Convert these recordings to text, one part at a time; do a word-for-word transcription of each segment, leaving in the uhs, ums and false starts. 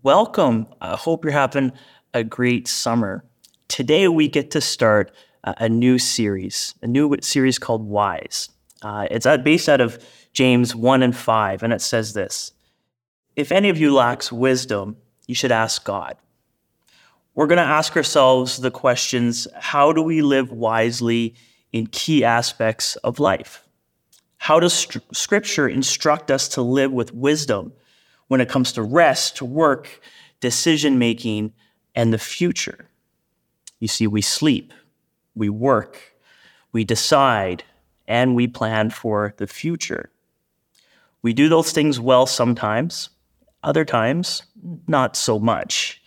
Welcome. I hope you're having a great summer. Today we get to start a, a new series, a new series called Wise. Uh, it's out- based out of James one and five, and it says this: If any of you lacks wisdom, you should ask God. We're going to ask ourselves the questions: how do we live wisely in key aspects of life? How does st- Scripture instruct us to live with wisdom when it comes to rest, work, decision-making, and the future? You see, we sleep, we work, we decide, and we plan for the future. We do those things well sometimes, other times, not so much.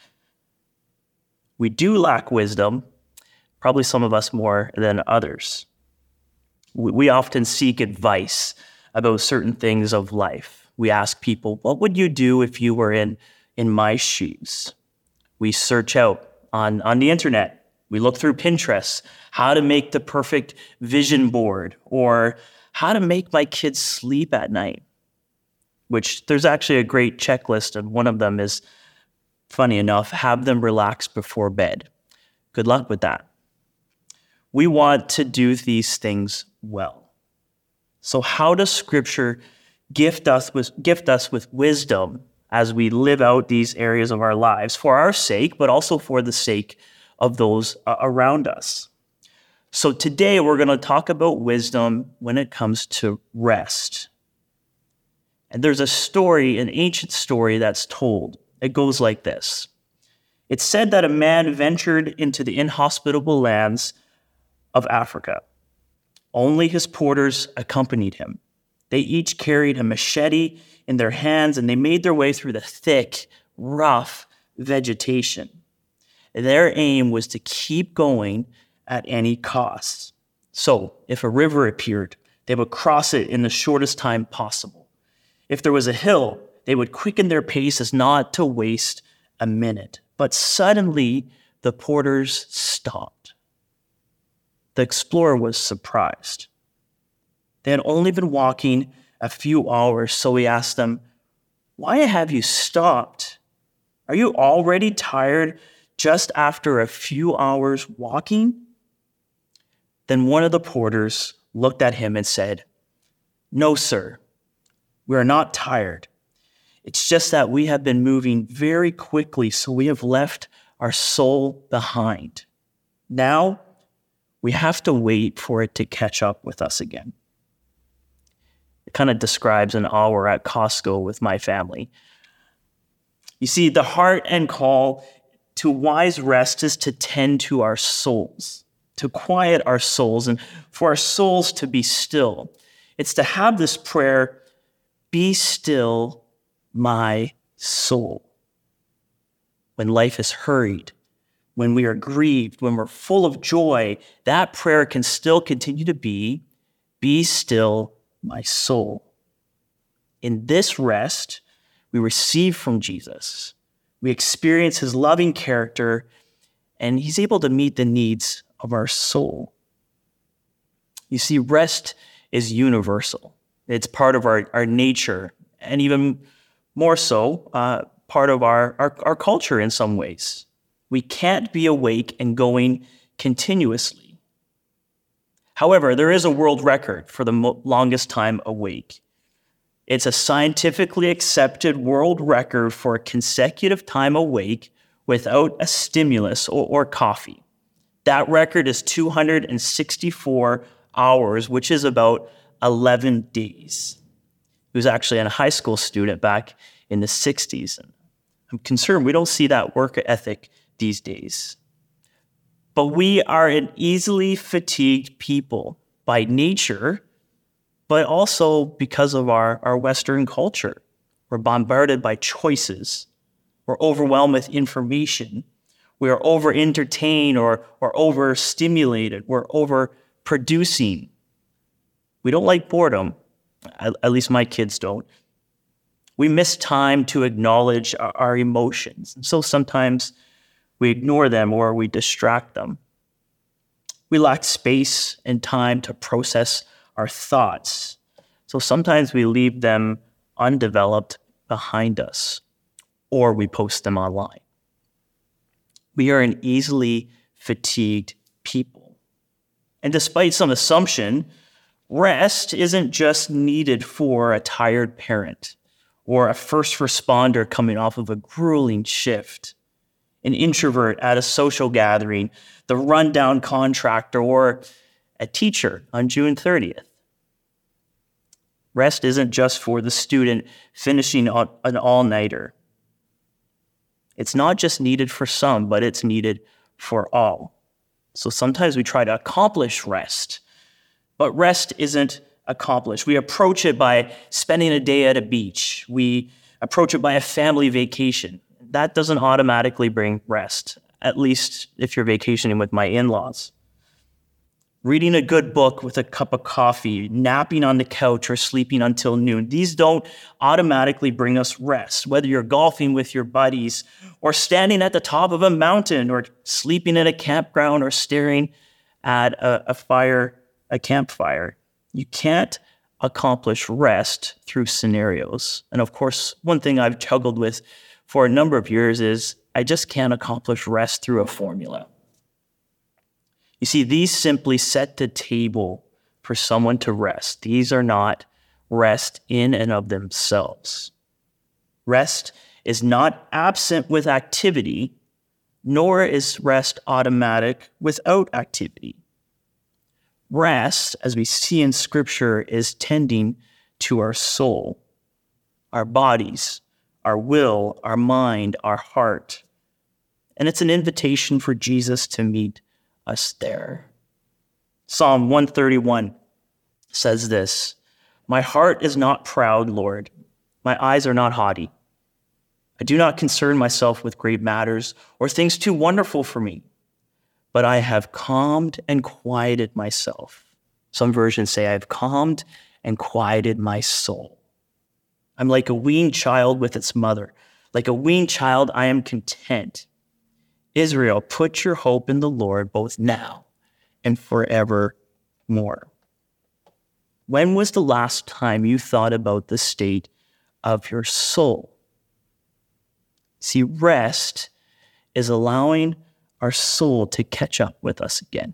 We do lack wisdom, probably some of us more than others. We, we often seek advice about certain things of life. We ask people, what would you do if you were in, in my shoes? We search out on, on the internet. We look through Pinterest, how to make the perfect vision board, or how to make my kids sleep at night, which there's actually a great checklist, and one of them is, funny enough, have them relax before bed. Good luck with that. We want to do these things well. So how does Scripture gift us with, gift us with wisdom as we live out these areas of our lives for our sake, but also for the sake of those uh, around us? So today we're going to talk about wisdom when it comes to rest. And there's a story, an ancient story that's told. It goes like this. It's said that a man ventured into the inhospitable lands of Africa. Only his porters accompanied him. They each carried a machete in their hands, and they made their way through the thick, rough vegetation. Their aim was to keep going at any cost. So, if a river appeared, they would cross it in the shortest time possible. If there was a hill, they would quicken their pace as not to waste a minute. But suddenly, the porters stopped. The explorer was surprised. They had only been walking a few hours, so he asked them, "Why have you stopped? Are you already tired just after a few hours walking?" Then one of the porters looked at him and said, "No, sir, we are not tired. It's just that we have been moving very quickly, so we have left our soul behind. Now, we have to wait for it to catch up with us again." It kind of describes an hour at Costco with my family. You see, the heart and call to wise rest is to tend to our souls, to quiet our souls, and for our souls to be still. It's to have this prayer, "Be still, my soul." When life is hurried, when we are grieved, when we're full of joy, that prayer can still continue to be, "Be still, my soul." In this rest, we receive from Jesus. We experience his loving character, and he's able to meet the needs of our soul. You see, rest is universal. It's part of our, our nature, and even more so, uh, part of our, our, our culture in some ways. We can't be awake and going continuously. However, there is a world record for the mo- longest time awake. It's a scientifically accepted world record for consecutive time awake without a stimulus or, or coffee. That record is two hundred sixty-four hours, which is about eleven days. He was actually a high school student back in the sixties. I'm concerned we don't see that work ethic these days. But we are an easily fatigued people by nature, but also because of our, our Western culture. We're bombarded by choices. We're overwhelmed with information. We are over-entertained or, or over-stimulated. We're over-producing. We don't like boredom. At, at least my kids don't. We miss time to acknowledge our, our emotions. And so sometimes we ignore them or we distract them. We lack space and time to process our thoughts. So sometimes we leave them undeveloped behind us. or we post them online. We are an easily fatigued people. And despite some assumption, rest isn't just needed for a tired parent or a first responder coming off of a grueling shift, an introvert at a social gathering, the rundown contractor, or a teacher on June thirtieth. Rest isn't just for the student finishing an all-nighter. It's not just needed for some, but it's needed for all. So sometimes we try to accomplish rest, but rest isn't accomplished. We approach it by spending a day at a beach. We approach it by a family vacation. That doesn't automatically bring rest, at least if you're vacationing with my in-laws. Reading a good book with a cup of coffee, napping on the couch, or sleeping until noon. These don't automatically bring us rest. Whether you're golfing with your buddies, or standing at the top of a mountain, or sleeping at a campground, or staring at a, a fire, a campfire, you can't accomplish rest through scenarios. And of course, one thing I've struggled with for a number of years is I just can't accomplish rest through a formula. You see, these simply set the table for someone to rest. These are not rest in and of themselves. Rest is not absent with activity, nor is rest automatic without activity. Rest, as we see in Scripture, is tending to our soul, our bodies, our will, our mind, our heart. And it's an invitation for Jesus to meet us there. Psalm one thirty-one says this, "My heart is not proud, Lord. My eyes are not haughty. I do not concern myself with great matters or things too wonderful for me, but I have calmed and quieted myself." Some versions say, "I have calmed and quieted my soul." I'm like a weaned child with its mother. Like a weaned child, I am content. Israel, put your hope in the Lord both now and forevermore. When was the last time you thought about the state of your soul? See, rest is allowing our soul to catch up with us again.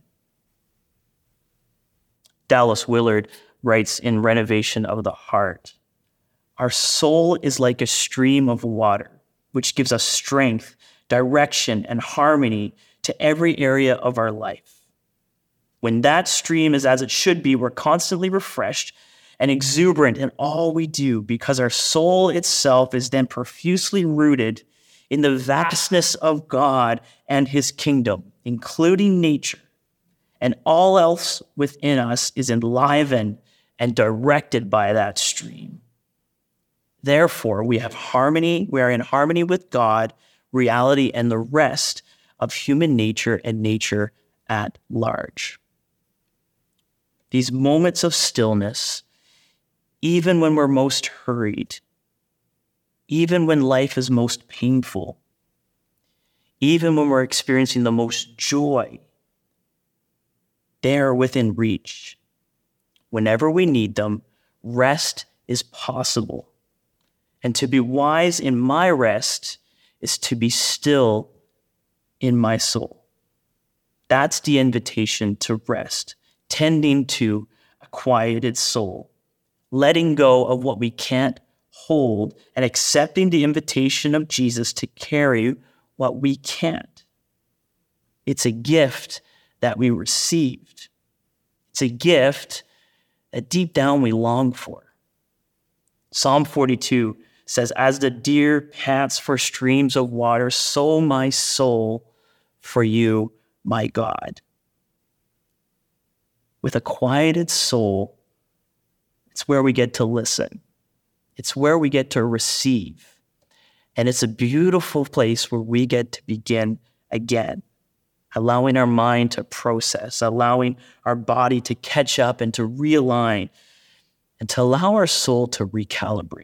Dallas Willard writes in Renovation of the Heart, "Our soul is like a stream of water, which gives us strength, direction, and harmony to every area of our life. When that stream is as it should be, we're constantly refreshed and exuberant in all we do because our soul itself is then profusely rooted in the vastness of God and his kingdom, including nature, and all else within us is enlivened and directed by that stream. Therefore, we have harmony, we are in harmony with God, reality, and the rest of human nature and nature at large. These moments of stillness, even when we're most hurried, even when life is most painful, even when we're experiencing the most joy, they are within reach. Whenever we need them, rest is possible. And to be wise in my rest is to be still in my soul. That's the invitation to rest, tending to a quieted soul, letting go of what we can't hold and accepting the invitation of Jesus to carry what we can't. It's a gift that we received. It's a gift that deep down we long for. Psalm forty-two says, "As the deer pants for streams of water, so my soul for you, my God." With a quieted soul, it's where we get to listen. It's where we get to receive. And it's a beautiful place where we get to begin again, allowing our mind to process, allowing our body to catch up and to realign, and to allow our soul to recalibrate.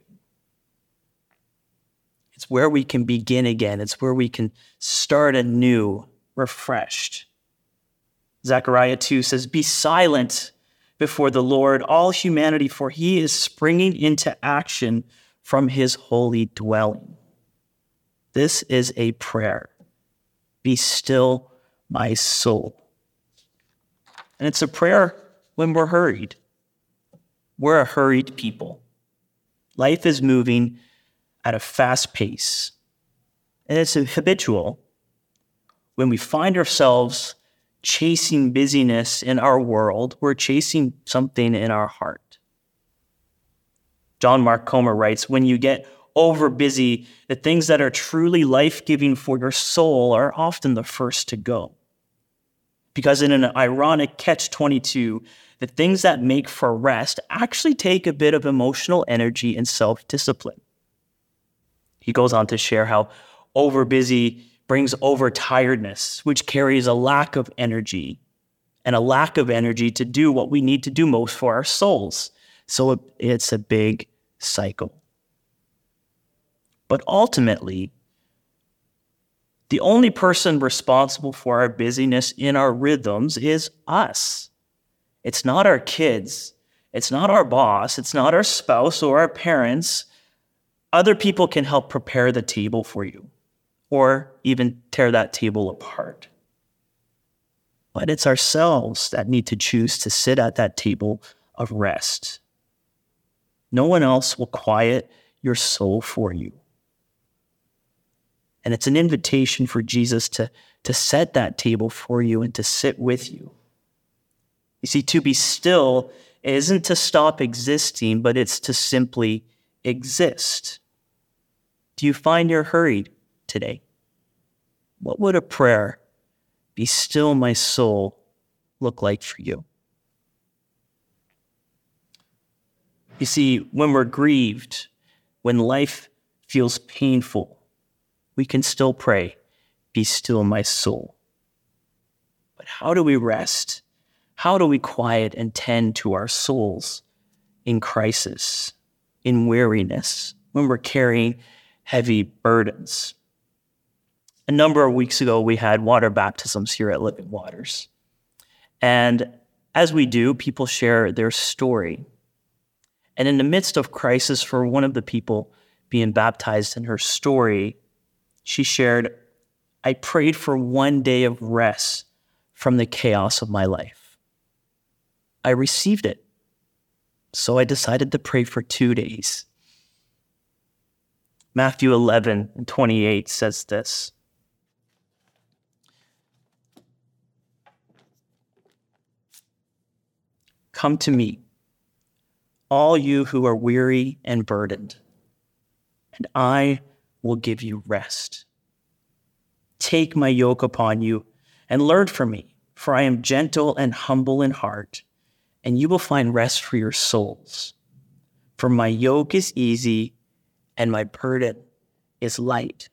It's where we can begin again. It's where we can start anew, refreshed. Zechariah two says, "Be silent before the Lord, all humanity, for he is springing into action from his holy dwelling." This is a prayer. Be still, my soul. And it's a prayer when we're hurried. We're a hurried people. Life is moving at a fast pace. And it's habitual. When we find ourselves chasing busyness in our world, we're chasing something in our heart. John Mark Comer writes, when you get over busy, the things that are truly life-giving for your soul are often the first to go. Because in an ironic catch twenty-two, the things that make for rest actually take a bit of emotional energy and self-discipline. He goes on to share how overbusy brings overtiredness, which carries a lack of energy, and a lack of energy to do what we need to do most for our souls. So it, it's a big cycle. But ultimately, the only person responsible for our busyness in our rhythms is us. It's not our kids. It's not our boss. It's not our spouse or our parents. Other people can help prepare the table for you or even tear that table apart. But it's ourselves that need to choose to sit at that table of rest. No one else will quiet your soul for you. And it's an invitation for Jesus to, to set that table for you and to sit with you. You see, to be still isn't to stop existing, but it's to simply exist. Do you find you're hurried today? What would a prayer, "Be still, my soul," look like for you? You see, when we're grieved, when life feels painful, we can still pray, "Be still, my soul." But how do we rest? How do we quiet and tend to our souls in crisis, in weariness, when we're carrying heavy burdens? A number of weeks ago, we had water baptisms here at Living Waters. And as we do, people share their story. And in the midst of crisis for one of the people being baptized in her story, she shared, "I prayed for one day of rest from the chaos of my life. I received it. So I decided to pray for two days. Matthew eleven and twenty-eight says this. "Come to me, all you who are weary and burdened, and I will give you rest. Take my yoke upon you and learn from me, for I am gentle and humble in heart, and you will find rest for your souls. For my yoke is easy and my burden is light."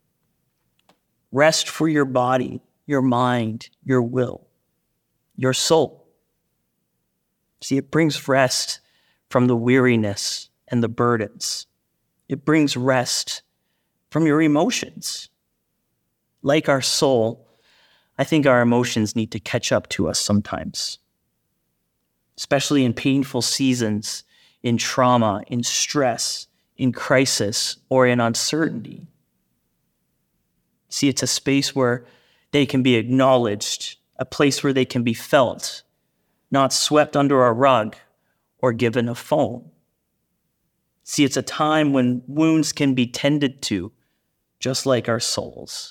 Rest for your body, your mind, your will, your soul. See, it brings rest from the weariness and the burdens. It brings rest from your emotions. Like our soul, I think our emotions need to catch up to us sometimes, especially in painful seasons, in trauma, in stress, in crisis, or in uncertainty. See, it's a space where they can be acknowledged, a place where they can be felt, not swept under a rug or given a phone. See, it's a time when wounds can be tended to, just like our souls.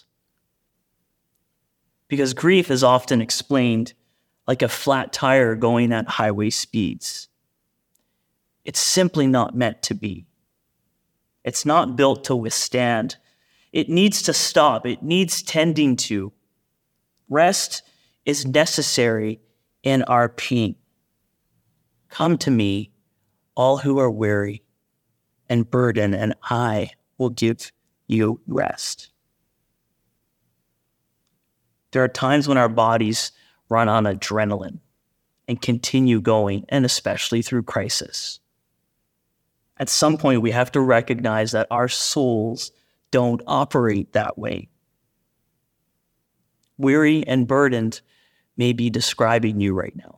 Because grief is often explained like a flat tire going at highway speeds. It's simply not meant to be. It's not built to withstand. It needs to stop. It needs tending to. Rest is necessary in our pain. Come to me, all who are weary and burdened, and I will give you rest. There are times when our bodies run on adrenaline and continue going, and especially through crisis. At some point, we have to recognize that our souls don't operate that way. Weary and burdened may be describing you right now.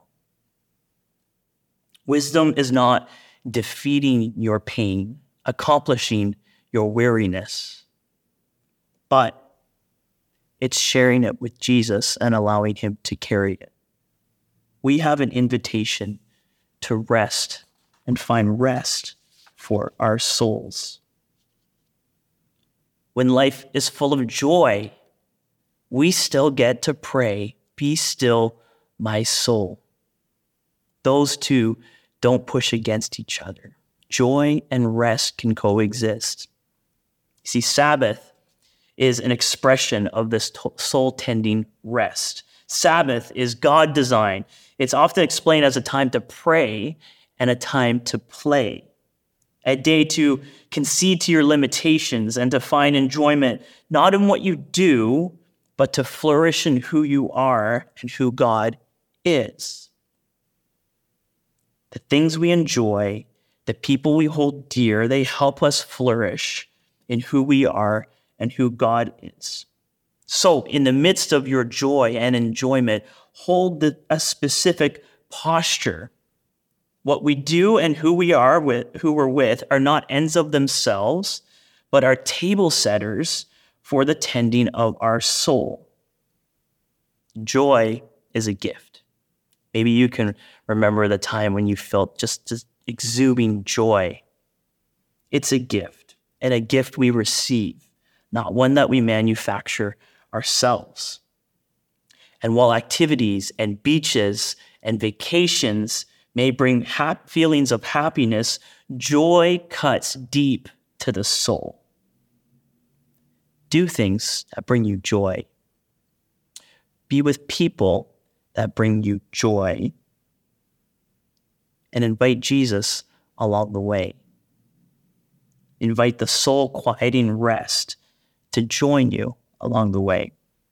Wisdom is not defeating your pain, accomplishing your weariness. but it's sharing it with Jesus and allowing him to carry it. We have an invitation to rest and find rest for our souls. When life is full of joy, we still get to pray, "Be still, my soul." Those two don't push against each other. Joy and rest can coexist. See, Sabbath is an expression of this soul-tending rest. Sabbath is God designed. It's often explained as a time to pray and a time to play. A day to concede to your limitations and to find enjoyment, not in what you do, but to flourish in who you are and who God is. The things we enjoy, the people we hold dear, they help us flourish in who we are and who God is. So, in the midst of your joy and enjoyment, hold the, a specific posture. What we do and who we are with, who we're with, are not ends of themselves, but are table setters for the tending of our soul. Joy is a gift. Maybe you can remember the time when you felt just, just exuding joy. It's a gift, and a gift we receive, not one that we manufacture ourselves. And while activities and beaches and vacations may bring ha- feelings of happiness, joy cuts deep to the soul. Do things that bring you joy. Be with people that bring you joy. And invite Jesus along the way. Invite the soul quieting rest to join you along the way.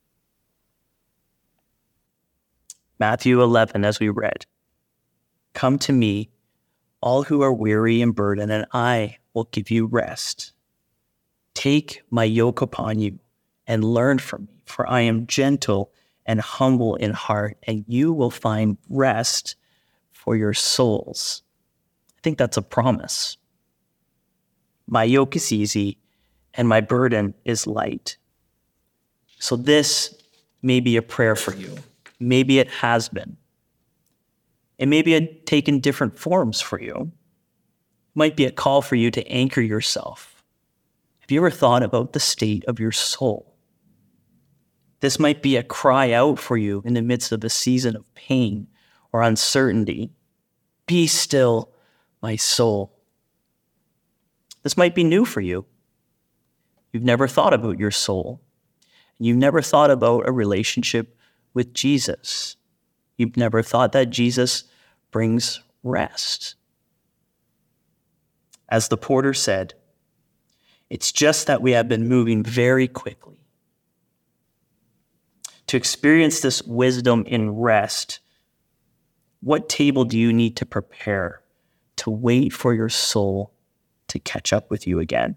Matthew eleven, as we read, "Come to me, all who are weary and burdened, and I will give you rest. Take my yoke upon you and learn from me, for I am gentle and humble in heart, and you will find rest for your souls." I think that's a promise. My yoke is easy and my burden is light. So this may be a prayer for you. Maybe it has been. It may be taken different forms for you. It might be a call for you to anchor yourself. Have you ever thought about the state of your soul? This might be a cry out for you in the midst of a season of pain or uncertainty. "Be still, my soul." This might be new for you. You've never thought about your soul. You've never thought about a relationship with Jesus. You've never thought that Jesus brings rest. As the porter said, it's just that we have been moving very quickly. To experience this wisdom in rest, what table do you need to prepare to wait for your soul to catch up with you again?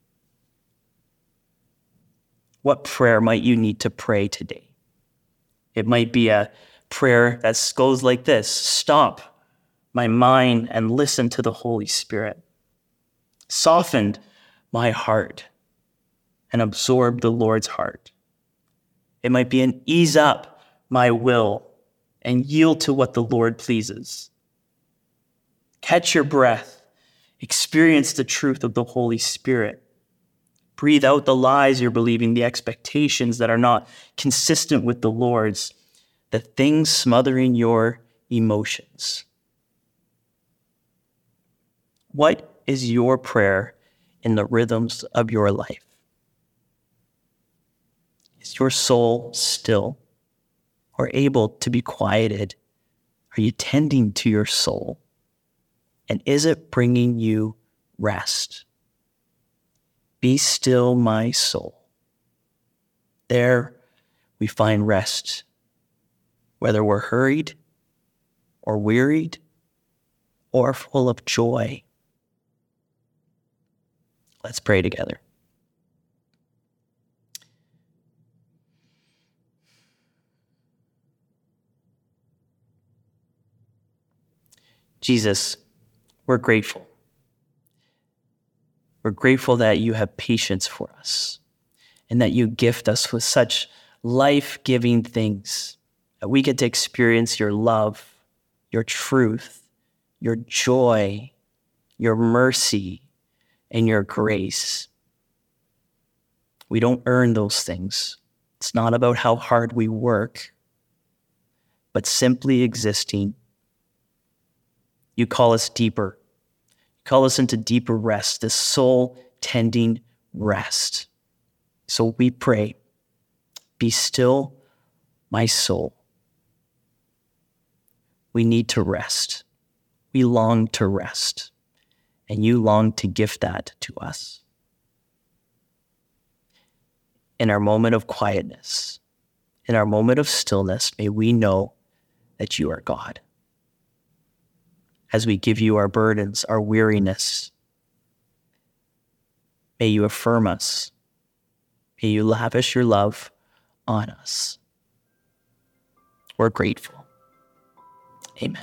What prayer might you need to pray today? It might be a prayer that goes like this: "Stop my mind and listen to the Holy Spirit. Soften my heart and absorb the Lord's heart." It might be an "Ease up my will and yield to what the Lord pleases." Catch your breath. Experience the truth of the Holy Spirit. Breathe out the lies you're believing, the expectations that are not consistent with the Lord's, the things smothering your emotions. What is your prayer in the rhythms of your life? Is your soul still or able to be quieted? Are you tending to your soul? And is it bringing you rest? Be still, my soul. There we find rest, whether we're hurried or wearied or full of joy. Let's pray together. Jesus, we're grateful. We're grateful that you have patience for us and that you gift us with such life-giving things, that we get to experience your love, your truth, your joy, your mercy, and your grace. We don't earn those things. It's not about how hard we work, but simply existing. You call us deeper. You call us into deeper rest, this soul-tending rest. So we pray, be still, my soul. We need to rest. We long to rest, and you long to gift that to us. In our moment of quietness, in our moment of stillness, may we know that you are God. As we give you our burdens, our weariness, may you affirm us. May you lavish your love on us. We're grateful. Amen.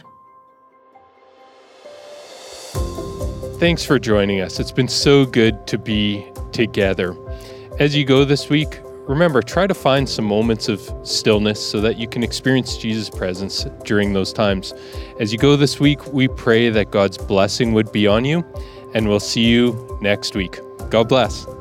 Thanks for joining us. It's been so good to be together. As you go this week, remember, try to find some moments of stillness so that you can experience Jesus' presence during those times. As you go this week, we pray that God's blessing would be on you, and we'll see you next week. God bless.